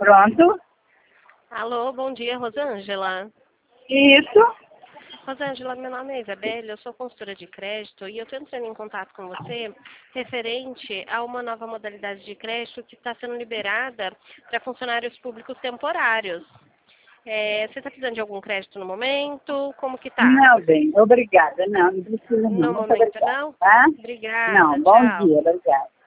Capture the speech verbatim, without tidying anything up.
Pronto? Alô, bom dia, Rosângela. Isso. Rosângela, meu nome é Isabelle, eu sou consultora de crédito e eu estou entrando em contato com você referente a uma nova modalidade de crédito que está sendo liberada para funcionários públicos temporários. É, você está precisando de algum crédito no momento? Como que tá? Não, bem, obrigada. Não, não precisa não. No Muito momento obrigada, não? tá? Obrigada, Não, bom tchau. dia, obrigada.